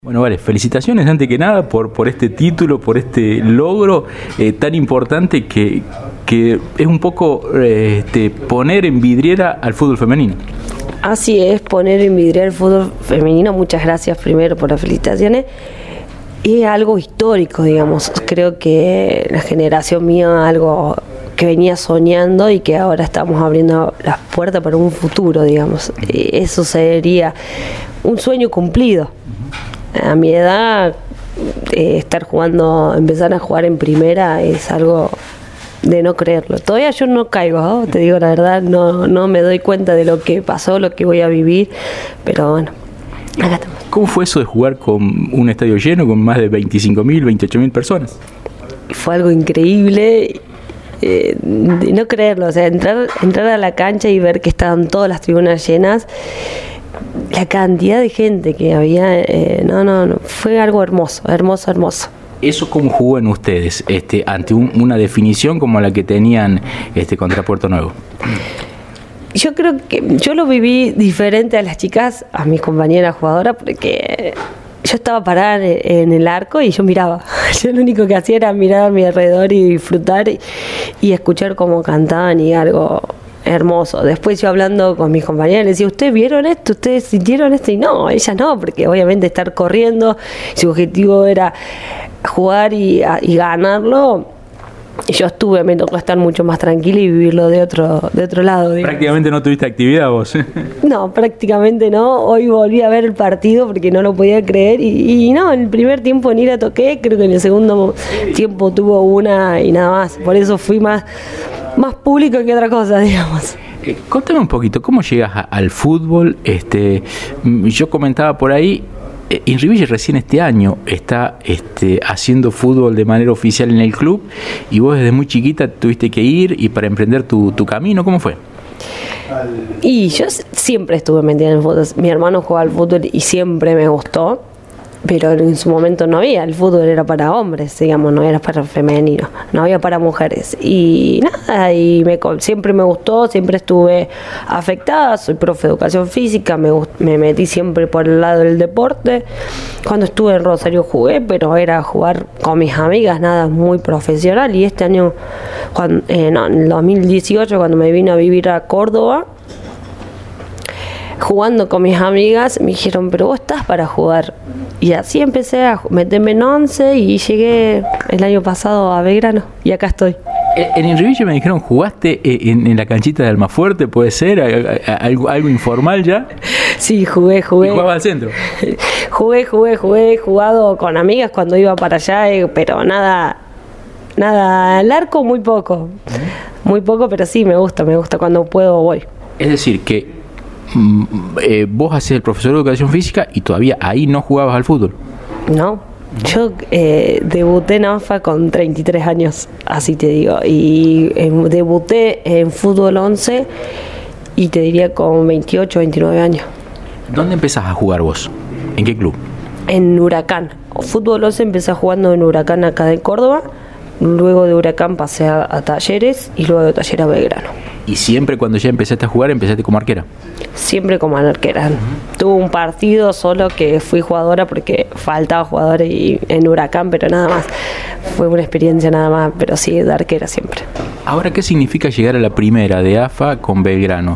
Bueno, vale, felicitaciones antes que nada por este título, por este logro tan importante que es un poco poner en vidriera al fútbol femenino. Así es, poner en vidriera el fútbol femenino. Muchas gracias primero por las felicitaciones. Es algo histórico, digamos. Creo que la generación mía algo que venía soñando y que ahora estamos abriendo las puertas para un futuro, digamos. Eso sería un sueño cumplido. A mi edad, empezar a jugar en primera es algo de no creerlo. Todavía yo no caigo, ¿no? Te digo la verdad, no me doy cuenta de lo que pasó, lo que voy a vivir, pero bueno, acá estamos. ¿Cómo fue eso de jugar con un estadio lleno, con más de 25.000, 28.000 personas? Fue algo increíble, de no creerlo, o sea, entrar a la cancha y ver que estaban todas las tribunas llenas. La cantidad de gente que había, fue algo hermoso. ¿Eso cómo jugó en ustedes ante una definición como la que tenían contra Puerto Nuevo? Yo creo que yo lo viví diferente a las chicas, a mis compañeras jugadoras, porque yo estaba parada en el arco y yo miraba. Yo lo único que hacía era mirar a mi alrededor y disfrutar y escuchar cómo cantaban y algo hermoso. Después yo hablando con mis compañeras les decía, ¿ustedes vieron esto? ¿Ustedes sintieron esto? Y no, ellas no, porque obviamente estar corriendo, su objetivo era jugar y ganarlo. Y yo me tocó estar mucho más tranquila y vivirlo de otro lado. Digamos. ¿Prácticamente no tuviste actividad vos? No, prácticamente no. Hoy volví a ver el partido porque no lo podía creer y no, en el primer tiempo ni la toqué, creo que en el segundo tiempo tuvo una y nada más. Por eso fui más público que otra cosa, digamos. Contame un poquito, ¿cómo llegas al fútbol? Yo comentaba por ahí, Inriville recién este año está haciendo fútbol de manera oficial en el club y vos desde muy chiquita tuviste que ir y para emprender tu camino, ¿cómo fue? Y yo siempre estuve metida en el fútbol. Mi hermano jugaba al fútbol y siempre me gustó. Pero en su momento no había, el fútbol era para hombres, digamos, no era para femenino, no había para mujeres. Y nada, siempre me gustó, siempre estuve afectada, soy profe de educación física, me metí siempre por el lado del deporte. Cuando estuve en Rosario jugué, pero era jugar con mis amigas, nada muy profesional. Y este año, en el 2018, cuando me vine a vivir a Córdoba, jugando con mis amigas, me dijeron, pero vos estás para jugar. Y así empecé a meterme en 11 y llegué el año pasado a Belgrano y acá estoy. En Inriville me dijeron, ¿jugaste en la canchita de Almafuerte? ¿Puede ser? ¿Algo informal ya? Sí, jugué. ¿Y jugabas al centro? Jugué, he jugado con amigas cuando iba para allá, pero nada, al arco muy poco. Muy poco, pero sí, me gusta, cuando puedo voy. Es decir, que vos hacés el profesor de educación física y todavía ahí no jugabas al fútbol. No, yo debuté en AFA con 33 años, así te digo, y debuté en fútbol 11 y te diría con 28, 29 años. ¿Dónde empezás a jugar vos? ¿En qué club? En Huracán. Fútbol 11 empecé jugando en Huracán acá de Córdoba, luego de Huracán pasé a Talleres y luego de Talleres a Belgrano. ¿Y siempre cuando ya empezaste a jugar, empezaste como arquera? Siempre como arquera. Tuve un partido solo que fui jugadora porque faltaba jugadores en Huracán, pero nada más. Fue una experiencia nada más, pero sí, de arquera siempre. Ahora, ¿qué significa llegar a la primera de AFA con Belgrano?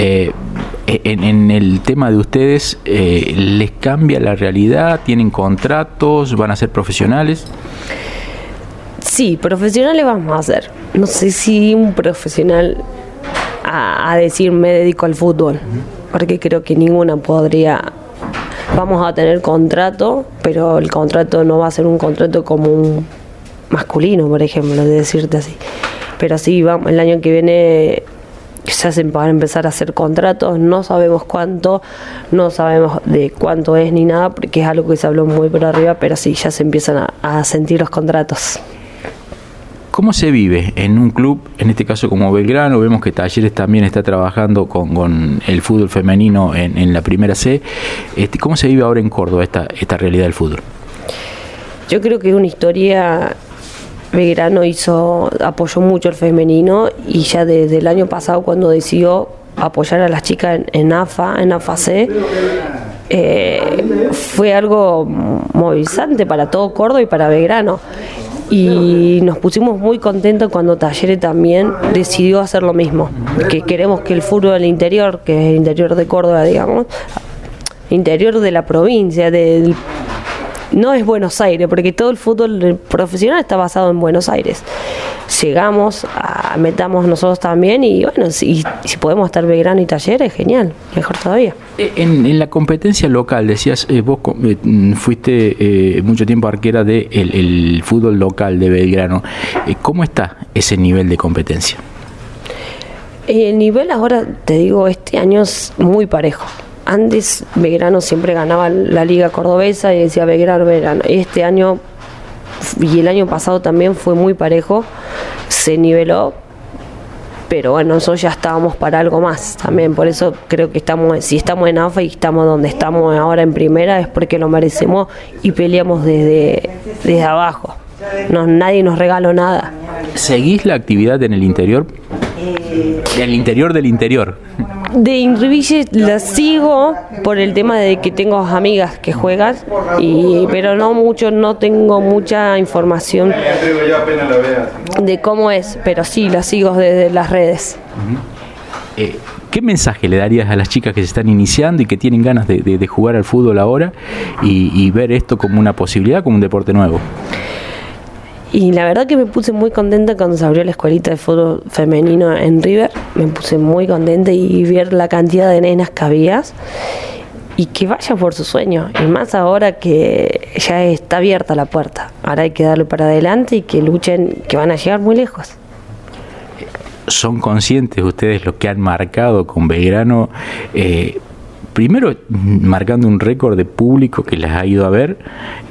En el tema de ustedes, ¿les cambia la realidad? ¿Tienen contratos? ¿Van a ser profesionales? Sí, profesionales vamos a ser. No sé si un profesional a decir me dedico al fútbol, porque creo que ninguna podría. Vamos a tener contrato, pero el contrato no va a ser un contrato como un masculino, por ejemplo, de decirte así. Pero sí, vamos, el año que viene se hacen para empezar a hacer contratos, no sabemos cuánto, no sabemos de cuánto es ni nada, porque es algo que se habló muy por arriba, pero sí, ya se empiezan a sentir los contratos. ¿Cómo se vive en un club, en este caso como Belgrano? Vemos que Talleres también está trabajando con el fútbol femenino en la primera C. ¿Cómo se vive ahora en Córdoba esta realidad del fútbol? Yo creo que es una historia. Belgrano apoyó mucho el femenino y ya desde el año pasado cuando decidió apoyar a las chicas en AFA C, fue algo movilizante para todo Córdoba y para Belgrano. Y nos pusimos muy contentos cuando Talleres también decidió hacer lo mismo, que queremos que el fútbol del interior, que es el interior de Córdoba, digamos, interior de la provincia, no es Buenos Aires, porque todo el fútbol profesional está basado en Buenos Aires. Llegamos, metamos nosotros también, y bueno, si podemos estar Belgrano y Talleres, genial, mejor todavía. En la competencia local, decías, vos fuiste mucho tiempo arquera del fútbol local de Belgrano. ¿Cómo está ese nivel de competencia? El nivel ahora, te digo, este año es muy parejo. Antes Belgrano siempre ganaba la Liga Cordobesa y decía Belgrano. Este año y el año pasado también fue muy parejo, se niveló, pero bueno, nosotros ya estábamos para algo más también. Por eso creo que si estamos en AFA y estamos donde estamos ahora en primera, es porque lo merecemos y peleamos desde abajo. Nadie nos regaló nada. ¿Seguís la actividad en el interior? ¿El interior del interior? De Inriville la sigo por el tema de que tengo amigas que juegan, pero no tengo mucha información de cómo es, pero sí la sigo desde las redes. ¿Qué mensaje le darías a las chicas que se están iniciando y que tienen ganas de jugar al fútbol ahora y ver esto como una posibilidad, como un deporte nuevo? Y la verdad que me puse muy contenta cuando se abrió la escuelita de fútbol femenino en River. Me puse muy contenta y ver la cantidad de nenas que había y que vayan por su sueño. Y más ahora que ya está abierta la puerta. Ahora hay que darle para adelante y que luchen, que van a llegar muy lejos. ¿Son conscientes ustedes lo que han marcado con Belgrano? Primero, marcando un récord de público que les ha ido a ver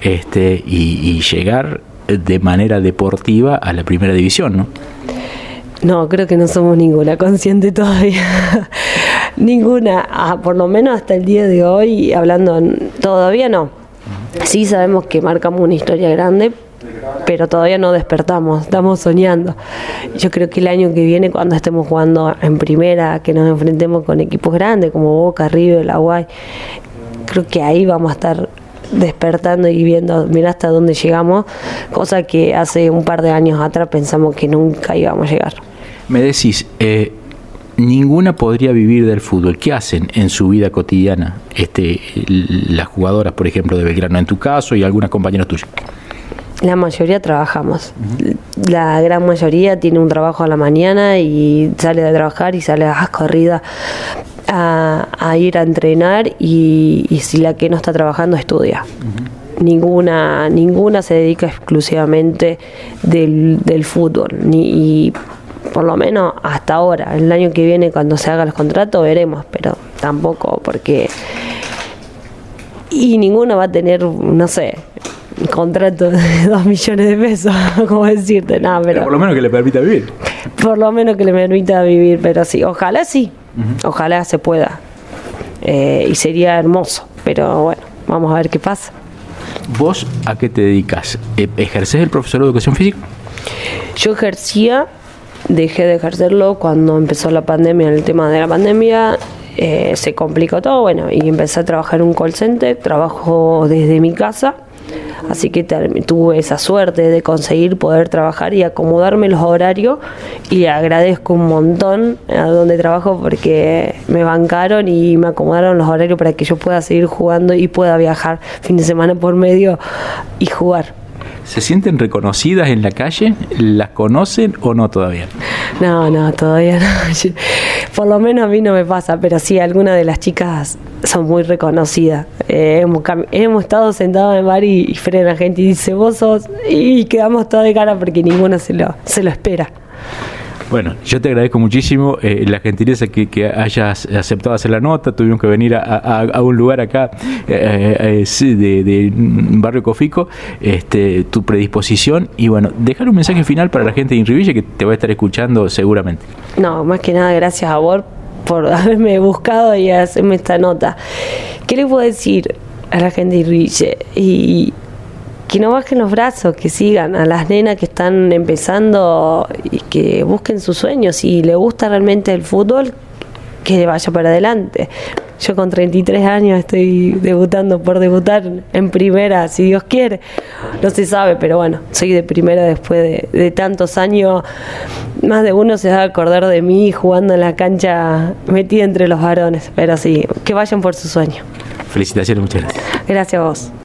y llegar de manera deportiva a la primera división, ¿no? No, creo que no somos ninguna consciente todavía. Ninguna, por lo menos hasta el día de hoy, todavía no. Sí sabemos que marcamos una historia grande, pero todavía no despertamos, estamos soñando. Yo creo que el año que viene, cuando estemos jugando en primera, que nos enfrentemos con equipos grandes como Boca, River, La Guay, creo que ahí vamos a estar despertando y viendo, mira hasta dónde llegamos, cosa que hace un par de años atrás pensamos que nunca íbamos a llegar. Me decís, ninguna podría vivir del fútbol. ¿Qué hacen en su vida cotidiana las jugadoras, por ejemplo, de Belgrano, en tu caso y algunas compañeras tuyas? La mayoría trabajamos. La gran mayoría tiene un trabajo a la mañana y sale de trabajar y sale a las corridas a ir a entrenar, y si la que no está trabajando estudia. Ninguna se dedica exclusivamente del fútbol, y por lo menos hasta ahora. El año que viene, cuando se hagan los contratos, veremos, pero tampoco porque... Y ninguna va a tener, no sé, un contrato de 2 millones de pesos, como decirte, nada, pero por lo menos que le permita vivir. Por lo menos que le permita vivir, pero sí, ojalá sí. Ojalá se pueda, y sería hermoso, pero bueno, vamos a ver qué pasa. ¿Vos a qué te dedicas? ¿Ejercés el profesor de educación física? Yo dejé de ejercerlo cuando empezó la pandemia. El tema de la pandemia se complicó todo, bueno, y empecé a trabajar en un call center. Trabajo desde mi casa, así que tuve esa suerte de conseguir poder trabajar y acomodarme los horarios, y agradezco un montón a donde trabajo porque me bancaron y me acomodaron los horarios para que yo pueda seguir jugando y pueda viajar fin de semana por medio y jugar. ¿Se sienten reconocidas en la calle? ¿Las conocen o no todavía? No, todavía no. Por lo menos a mí no me pasa, pero sí, algunas de las chicas son muy reconocidas. Hemos estado sentados en el bar y frena gente y dice, vos sos, y quedamos todos de cara porque ninguna se lo espera. Bueno, yo te agradezco muchísimo la gentileza que hayas aceptado hacer la nota. Tuvimos que venir a un lugar acá de Barrio Cofico, tu predisposición, y bueno, dejar un mensaje final para la gente de Inriville que te va a estar escuchando seguramente. No, más que nada gracias a vos por haberme buscado y hacerme esta nota. ¿Qué le puedo decir a la gente de Inriville? Y que no bajen los brazos, que sigan a las nenas que están empezando y que busquen sus sueños. Si les gusta realmente el fútbol, que vaya para adelante. Yo con 33 años estoy debutando por debutar en primera, si Dios quiere. No se sabe, pero bueno, soy de primera después de tantos años. Más de uno se va a acordar de mí jugando en la cancha metida entre los varones. Pero sí, que vayan por su sueño. Felicitaciones, muchas gracias. Gracias a vos.